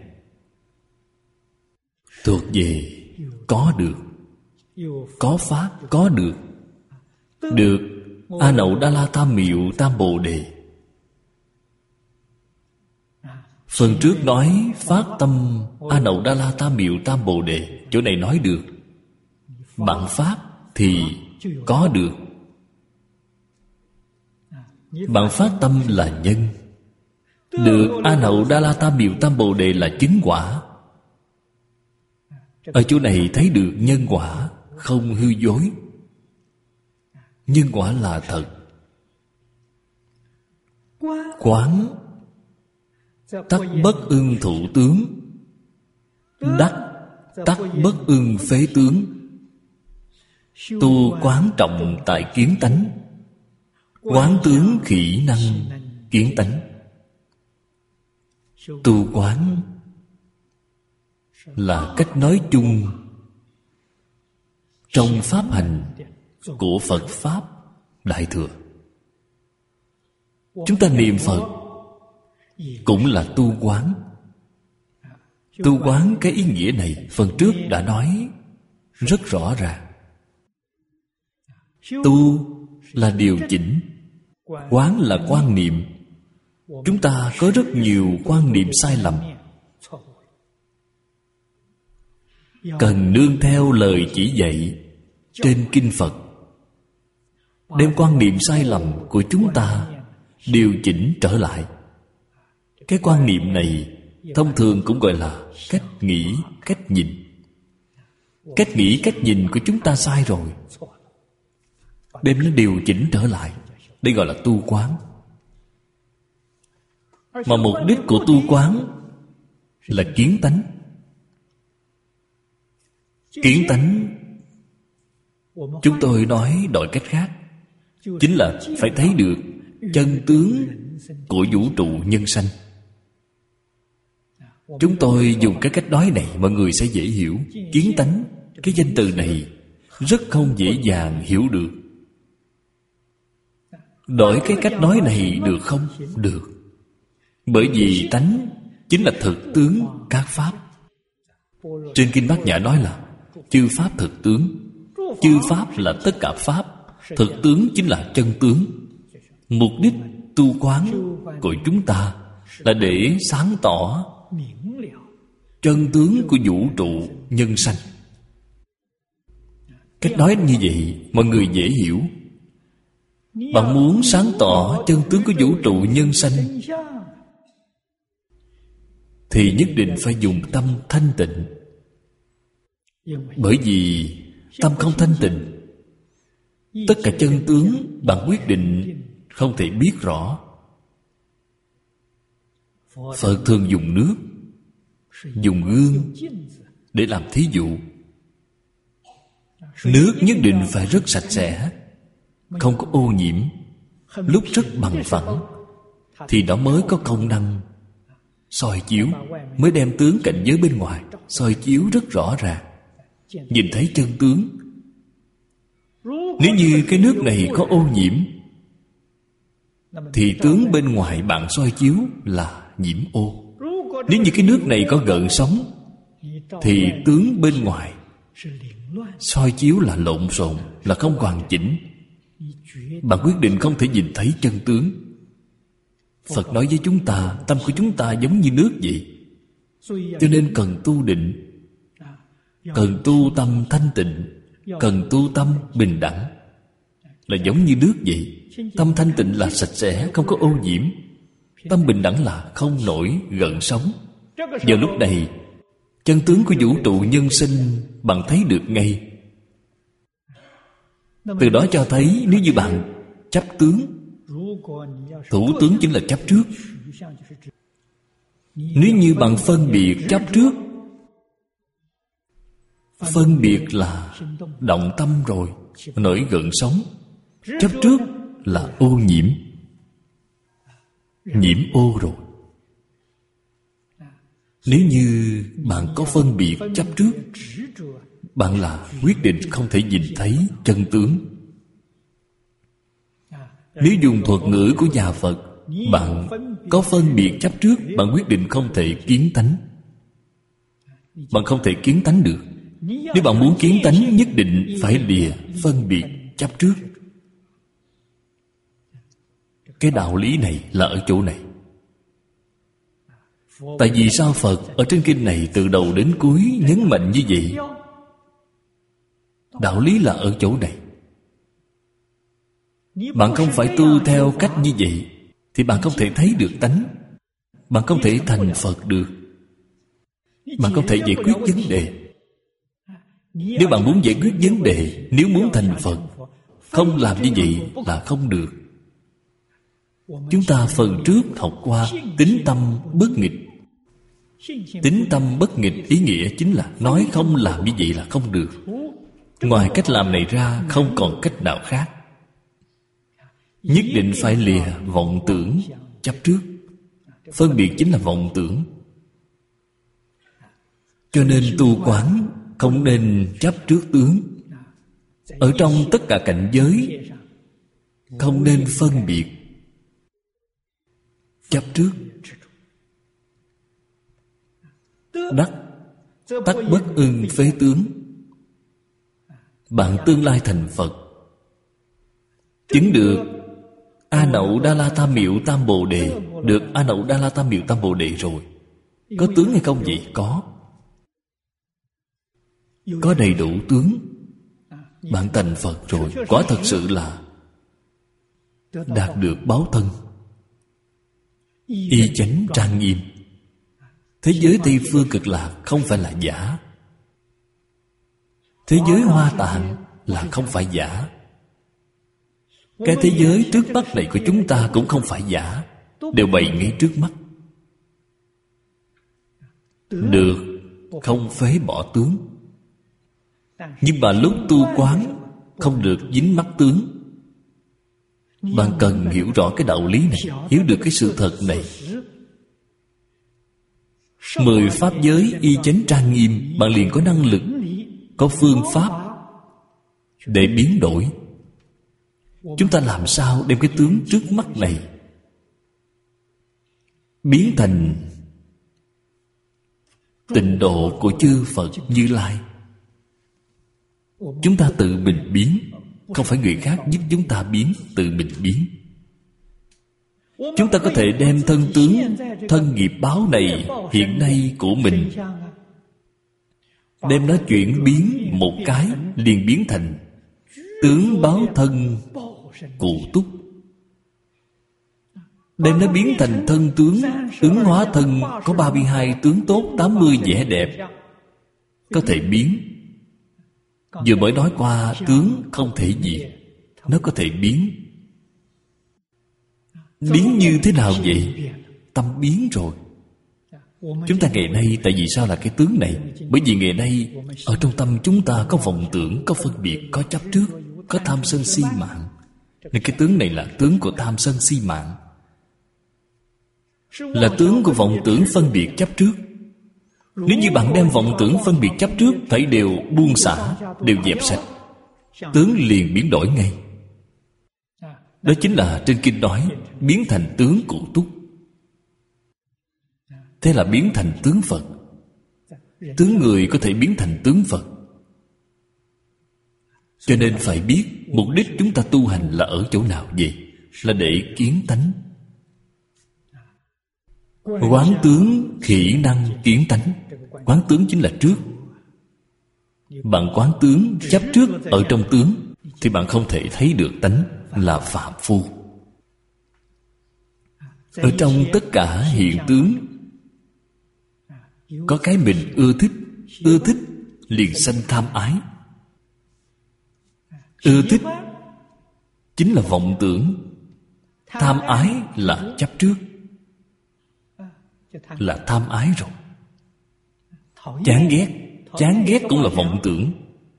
thuộc về có được, có pháp có được. Được A Nậu Đa La Tam Miệu Tam Bồ Đề. Phần trước nói phát tâm A Nậu Đa La Tam Miệu Tam Bồ Đề, chỗ này nói được. Bạn phát thì có được. Bạn phát tâm là nhân. Được A Nậu Đa La Tam Miệu Tam Bồ Đề là chứng quả. Ở chỗ này thấy được nhân quả không hư dối. Nhân quả là thật. Quán tắc bất ưng thụ tướng, đắc tắc bất ưng phế tướng. Tu quán trọng tại kiến tánh, quán tướng khỉ năng kiến tánh. Tu quán là cách nói chung trong pháp hành của Phật Pháp Đại Thừa. Chúng ta niệm Phật cũng là tu quán. Tu quán cái ý nghĩa này phần trước đã nói rất rõ ràng. Tu là điều chỉnh, quán là quan niệm. Chúng ta có rất nhiều quan niệm sai lầm, cần nương theo lời chỉ dạy trên kinh Phật, đem quan niệm sai lầm của chúng ta điều chỉnh trở lại. Cái quan niệm này thông thường cũng gọi là cách nghĩ, cách nhìn. Cách nghĩ, cách nhìn của chúng ta sai rồi. đem nó điều chỉnh trở lại. Đây gọi là tu quán. Mà mục đích của tu quán là kiến tánh. Kiến tánh, chúng tôi nói đổi cách khác, chính là phải thấy được chân tướng của vũ trụ nhân sanh. Chúng tôi dùng cái cách nói này mọi người sẽ dễ hiểu. Kiến tánh, cái danh từ này rất không dễ dàng hiểu được. Đổi cái cách nói này được không? Được. Bởi vì tánh chính là thực tướng các pháp. Trên Kinh Bát Nhã nói là chư pháp thực tướng. Chư pháp là tất cả pháp, thực tướng chính là chân tướng. Mục đích tu quán của chúng ta là để sáng tỏ chân tướng của vũ trụ nhân sanh. Cách nói như vậy mọi người dễ hiểu. Bạn muốn sáng tỏ chân tướng của vũ trụ nhân sanh thì nhất định phải dùng tâm thanh tịnh. Bởi vì tâm không thanh tịnh, tất cả chân tướng bạn quyết định không thể biết rõ. Phật thường dùng nước, dùng gương để làm thí dụ. Nước nhất định phải rất sạch sẽ, không có ô nhiễm, lúc rất bằng phẳng, thì nó mới có công năng soi chiếu, mới đem tướng cảnh giới bên ngoài soi chiếu rất rõ ràng, nhìn thấy chân tướng. Nếu như cái nước này có ô nhiễm thì tướng bên ngoài bạn soi chiếu là nhiễm ô. Nếu như cái nước này có gợn sóng thì tướng bên ngoài soi chiếu là lộn xộn, là không hoàn chỉnh. Bạn quyết định không thể nhìn thấy chân tướng. Phật nói với chúng ta, tâm của chúng ta giống như nước vậy. Cho nên cần tu định, cần tu tâm thanh tịnh, cần tu tâm bình đẳng. Là giống như nước vậy. Tâm thanh tịnh là sạch sẽ, không có ô nhiễm. Tâm bình đẳng là không nổi gợn sóng. Giờ lúc này chân tướng của vũ trụ nhân sinh bạn thấy được ngay. Từ đó cho thấy nếu như bạn chấp tướng, thủ tướng chính là chấp trước. Nếu như bạn phân biệt chấp trước, phân biệt là động tâm rồi, nổi gợn sóng. Chấp trước là ô nhiễm, nhiễm ô rồi. Nếu như bạn có phân biệt chấp trước, bạn là quyết định không thể nhìn thấy chân tướng. Nếu dùng thuật ngữ của nhà Phật, bạn có phân biệt chấp trước, bạn quyết định không thể kiến tánh. Bạn không thể kiến tánh được. Nếu bạn muốn kiến tánh, nhất định phải lìa phân biệt chấp trước. Cái đạo lý này là ở chỗ này. Tại vì sao Phật ở trên kinh này từ đầu đến cuối nhấn mạnh như vậy? Đạo lý là ở chỗ này. Bạn không phải tu theo cách như vậy thì bạn không thể thấy được tánh. Bạn không thể thành Phật được. Bạn không thể giải quyết vấn đề. Nếu bạn muốn giải quyết vấn đề, nếu muốn thành Phật, không làm như vậy là không được. Chúng ta phần trước học qua tín tâm bất nghịch. Tín tâm bất nghịch ý nghĩa chính là nói không làm như vậy là không được. Ngoài cách làm này ra không còn cách nào khác. Nhất định phải lìa vọng tưởng chấp trước. Phân biệt chính là vọng tưởng. Cho nên tu quán không nên chấp trước tướng. Ở trong tất cả cảnh giới không nên phân biệt chấp trước. Đắc tắc bất ưng phế tướng. Bạn tương lai thành Phật, chứng được A Nậu Đa La Tam Miệu Tam Bồ Đề. Được A Nậu Đa La Tam Miệu Tam Bồ Đề rồi. Có tướng hay không vậy? Có. Có đầy đủ tướng. Bạn thành Phật rồi. Quả thật sự là đạt được báo thân, y chánh trang nghiêm. Thế giới Tây Phương Cực Lạc không phải là giả. Thế giới Hoa Tạng là không phải giả. Cái thế giới trước mắt này của chúng ta cũng không phải giả, đều bày ngay trước mắt. Được, không phế bỏ tướng. Nhưng mà lúc tu quán không được dính mắc tướng. Bạn cần hiểu rõ cái đạo lý này, hiểu được cái sự thật này. Mười pháp giới y chánh trang nghiêm, bạn liền có năng lực, có phương pháp để biến đổi. Chúng ta làm sao đem cái tướng trước mắt này biến thành tịnh độ của chư Phật Như Lai? Chúng ta tự mình biến, không phải người khác giúp chúng ta biến, tự mình biến. Chúng ta có thể đem thân tướng, thân nghiệp báo này hiện nay của mình, đem nó chuyển biến một cái, liền biến thành tướng báo thân cụ túc. Đem nó biến thành thân tướng, ứng hóa thân có ba mươi hai tướng tốt, tám mươi vẻ đẹp. Có thể biến. Vừa mới nói qua tướng không thể diệt, nó có thể biến. Biến như thế nào vậy? Tâm biến rồi. Chúng ta ngày nay tại vì sao là cái tướng này? Bởi vì ngày nay ở trong tâm chúng ta có vọng tưởng, có phân biệt, có chấp trước, có tham sân si mạng. Nên cái tướng này là tướng của tham sân si mạng, là tướng của vọng tưởng phân biệt chấp trước. Nếu như bạn đem vọng tưởng phân biệt chấp trước phải đều buông xả, đều dẹp sạch, tướng liền biến đổi ngay. Đó chính là trên kinh nói biến thành tướng cụ túc. Thế là biến thành tướng Phật. Tướng người có thể biến thành tướng Phật. Cho nên phải biết mục đích chúng ta tu hành là ở chỗ nào vậy? Là để kiến tánh. Quán tướng khỉ năng kiến tánh. Quán tướng chính là trước. Bạn quán tướng chấp trước ở trong tướng thì bạn không thể thấy được tánh, là phạm phu. Ở trong tất cả hiện tướng có cái mình ưa thích. Ưa thích liền sanh tham ái. Ưa thích chính là vọng tưởng. Tham ái là chấp trước, là tham ái rồi. Chán ghét, chán ghét cũng là vọng tưởng.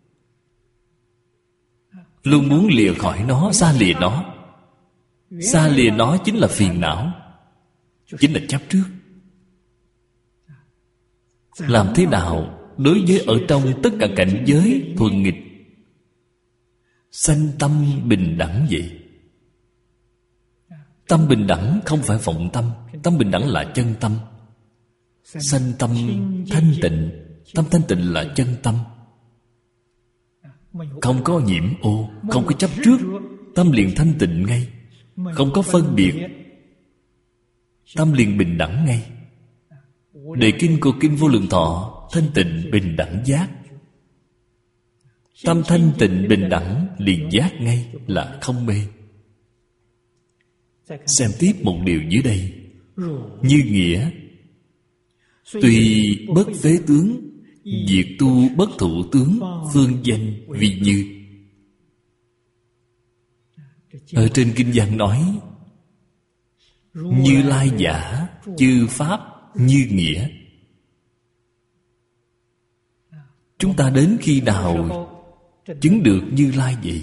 Luôn muốn lìa khỏi nó, xa lìa nó. Xa lìa nó chính là phiền não, chính là chấp trước. Làm thế nào đối với ở trong tất cả cảnh giới thuần nghịch sanh tâm bình đẳng vậy? Tâm bình đẳng không phải vọng tâm. Tâm bình đẳng là chân tâm. Sanh tâm thanh tịnh. Tâm thanh tịnh là chân tâm. Không có nhiễm ô, không có chấp trước, tâm liền thanh tịnh ngay. Không có phân biệt, tâm liền bình đẳng ngay. Đề kinh của Kinh Vô Lượng Thọ: thanh tịnh bình đẳng giác. Tâm thanh tịnh bình đẳng liền giác ngay, là không mê. Xem tiếp một điều dưới đây. Như nghĩa tùy bất phế tướng, diệt tu bất thụ tướng, phương danh vi như. Ở trên kinh văn nói Như Lai giả, chư pháp như nghĩa. Chúng ta đến khi nào chứng được Như Lai vậy?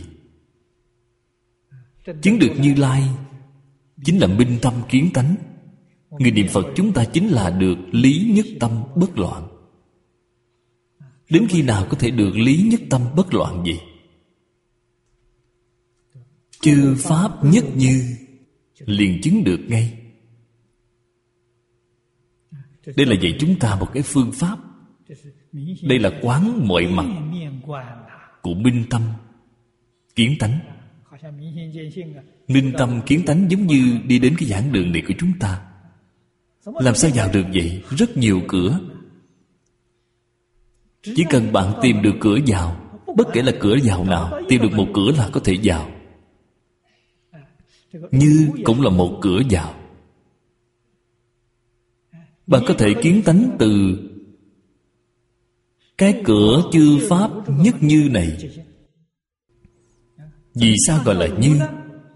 Chứng được Như Lai chính là minh tâm kiến tánh. Người niệm Phật chúng ta chính là được lý nhất tâm bất loạn. Đến khi nào có thể được lý nhất tâm bất loạn vậy? Chư pháp nhất như liền chứng được ngay. Đây là dạy chúng ta một cái phương pháp. Đây là quán mọi mặt của minh tâm kiến tánh. Minh tâm kiến tánh giống như đi đến cái giảng đường này của chúng ta. Làm sao vào được vậy? Rất nhiều cửa. Chỉ cần bạn tìm được cửa vào, bất kể là cửa vào nào, tìm được một cửa là có thể vào. Như cũng là một cửa vào. Bạn có thể kiến tánh từ cái cửa chư pháp nhất như này. Vì sao gọi là như?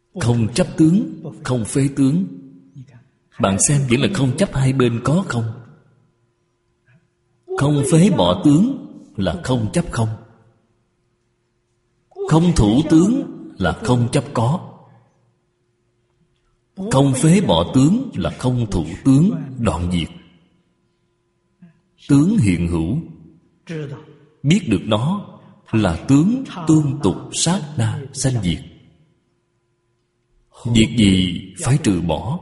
Không chấp tướng, không phế tướng. Bạn xem vẫn là không chấp hai bên có không. Không phế bỏ tướng là không chấp không. Không thủ tướng là không chấp có. Không phế bỏ tướng là không thủ tướng, đoạn diệt. Tướng hiện hữu, biết được nó là tướng tương tục sát na sanh diệt. Việc gì phải trừ bỏ,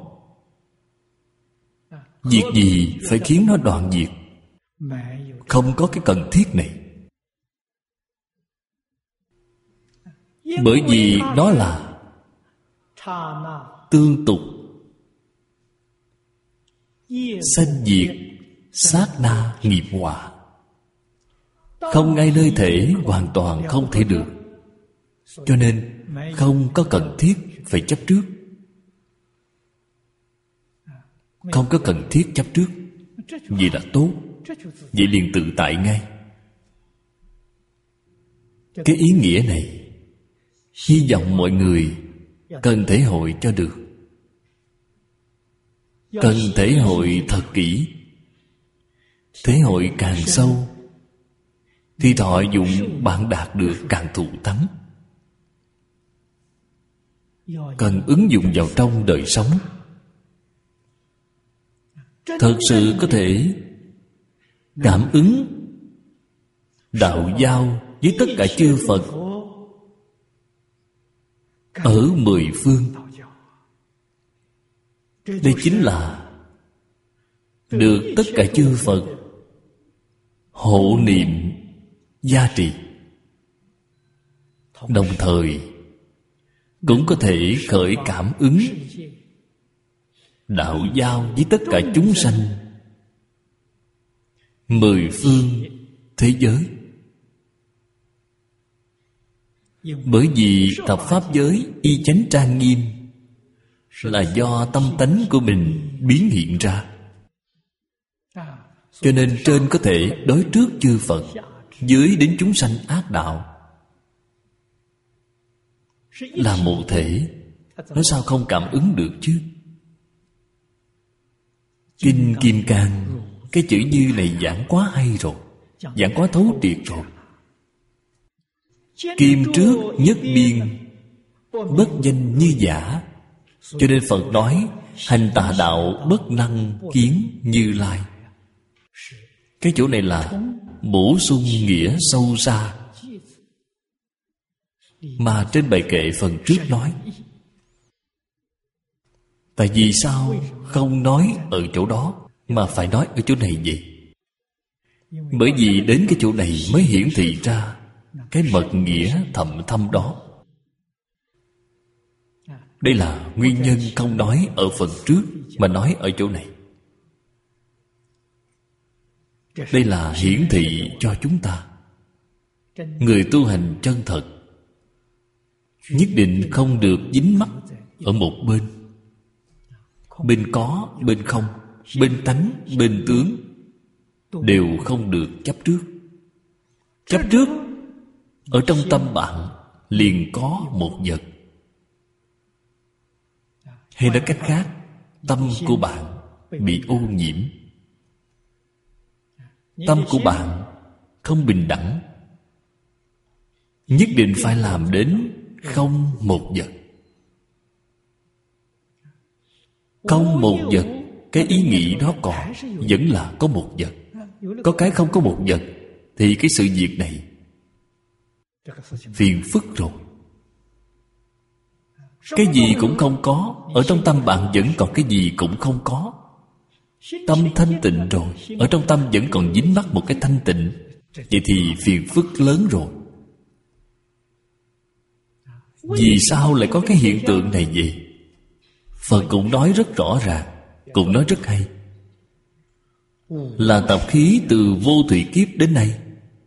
việc gì phải khiến nó đoạn diệt. Không có cái cần thiết này. Bởi vì nó là tương tục sanh diệt sát na nghiệp họa. Không ngay nơi thể hoàn toàn không thể được. Cho nên không có cần thiết phải chấp trước. Không có cần thiết chấp trước. Vậy là tốt. Vậy liền tự tại ngay. Cái ý nghĩa này hy vọng mọi người cần thể hội cho được. Cần thể hội thật kỹ. Thể hội càng sâu thì thọ dụng bạn đạt được càng thù thắng. Cần ứng dụng vào trong đời sống. Thật sự có thể cảm ứng đạo giao với tất cả chư Phật ở mười phương. Đây chính là được tất cả chư Phật hộ niệm gia trì. Đồng thời cũng có thể khởi cảm ứng đạo giao với tất cả chúng sanh mười phương thế giới. Bởi vì thập pháp giới y chánh trang nghiêm là do tâm tánh của mình biến hiện ra. Cho nên trên có thể đối trước chư Phật, dưới đến chúng sanh ác đạo, là một thể. Nó sao không cảm ứng được chứ? Kinh Kim Cang, cái chữ như này giảng quá hay rồi, giảng quá thấu triệt rồi. Kim trước nhất biên, bất danh như giả. Cho nên Phật nói hành tà đạo bất năng kiến Như Lai. Cái chỗ này là bổ sung nghĩa sâu xa mà trên bài kệ phần trước nói. Tại vì sao không nói ở chỗ đó mà phải nói ở chỗ này vậy? Bởi vì đến cái chỗ này mới hiển thị ra cái mật nghĩa thậm thâm đó. Đây là nguyên nhân không nói ở phần trước mà nói ở chỗ này. Đây là hiển thị cho chúng ta, người tu hành chân thật nhất định không được dính mắc ở một bên. Bên có, bên không, bên tánh, bên tướng đều không được chấp trước. Chấp trước ở trong tâm bạn liền có một vật. Hay nói cách khác, tâm của bạn bị ô nhiễm. Tâm của bạn không bình đẳng. Nhất định phải làm đến không một vật. Không một vật, cái ý nghĩ đó còn vẫn là có một vật. Có cái không có một vật thì cái sự việc này phiền phức rồi. Cái gì cũng không có, ở trong tâm bạn vẫn còn cái gì cũng không có. Tâm thanh tịnh rồi, ở trong tâm vẫn còn dính mắc một cái thanh tịnh, vậy thì phiền phức lớn rồi. Vì sao lại có cái hiện tượng này vậy? Phật cũng nói rất rõ ràng, cũng nói rất hay. Là tập khí từ vô thủy kiếp đến nay,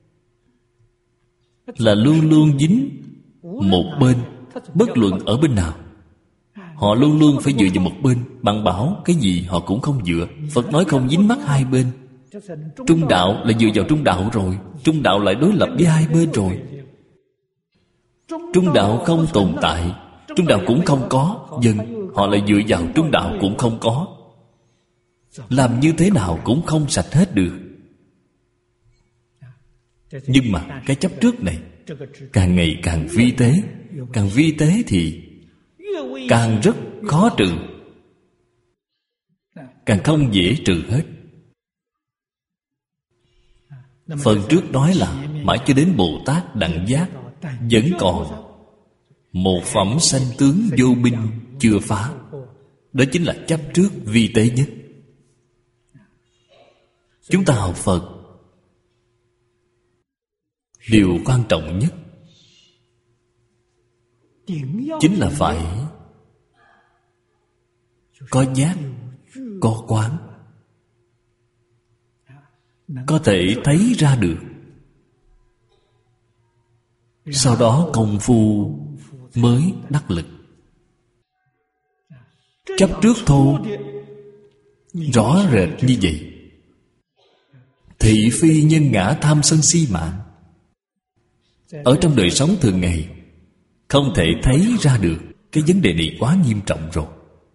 là luôn luôn dính một bên, bất luận ở bên nào. Họ luôn luôn phải dựa vào một bên. Bạn bảo cái gì họ cũng không dựa. Phật nói không dính mắc hai bên. Trung đạo là dựa vào trung đạo rồi. Trung đạo lại đối lập với hai bên rồi. Trung đạo không tồn tại, Trung đạo cũng không có. Dân họ lại dựa vào trung đạo cũng không có. Làm như thế nào cũng không sạch hết được. Nhưng mà cái chấp trước này càng ngày càng vi tế. Càng vi tế thì càng rất khó trừ, càng không dễ trừ hết. Phần trước nói là mãi cho đến Bồ Tát Đẳng Giác vẫn còn một phẩm sanh tướng vô minh chưa phá. Đó chính là chấp trước vi tế nhất. Chúng ta học Phật, điều quan trọng nhất chính là phải có giác, có quán, có thể thấy ra được. Sau đó công phu mới đắc lực. Chấp trước thô rõ rệt như vậy, thị phi nhân ngã tham sân si mạng, ở trong đời sống thường ngày không thể thấy ra được. Cái vấn đề này quá nghiêm trọng rồi.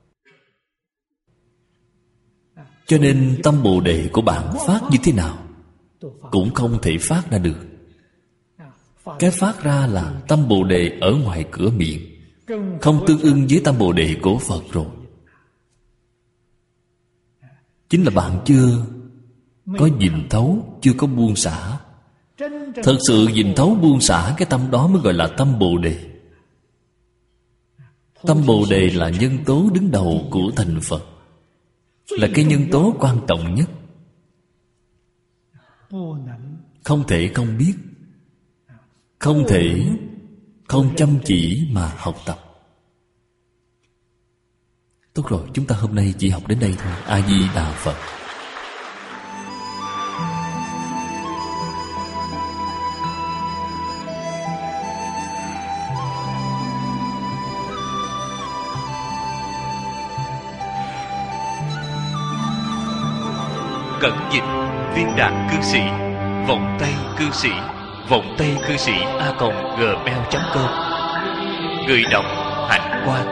Cho nên tâm Bồ Đề của bạn phát như thế nào cũng không thể phát ra được. Cái phát ra là tâm Bồ Đề ở ngoài cửa miệng, không tương ưng với tâm Bồ Đề của Phật rồi. Chính là bạn chưa có nhìn thấu, chưa có buông xả. Thật sự nhìn thấu buông xả cái tâm đó mới gọi là tâm Bồ Đề. Tâm Bồ Đề là nhân tố đứng đầu của thành Phật, là cái nhân tố quan trọng nhất. Không thể không biết, không thể không chăm chỉ mà học tập. Tốt rồi, chúng ta hôm nay chỉ học đến đây thôi. A Di Đà Phật. Cẩn dịch viên đạn cư sĩ, vọng tay cư sĩ, vọng tay cư sĩ a còng gmail chấm com. Người đọc Hạnh Quang.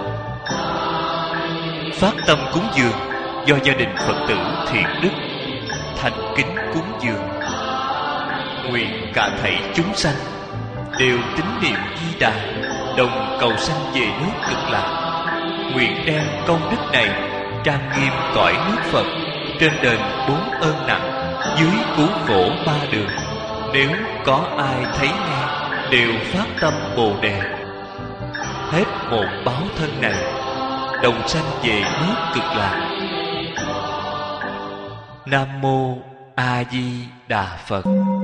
Phát tâm cúng dường do gia đình Phật tử Thiện Đức thành kính cúng dường. Nguyện cả thảy chúng sanh đều tín niệm Di Đà, đồng cầu sanh về nước Cực Lạc. Nguyện đem công đức này trang nghiêm cõi nước Phật, trên đền bốn ơn nặng, dưới cứu khổ ba đường. Nếu có ai thấy nghe đều phát tâm Bồ Đề, hết một báo thân này đồng sanh về nước Cực Lạc. Nam mô A Di Đà Phật.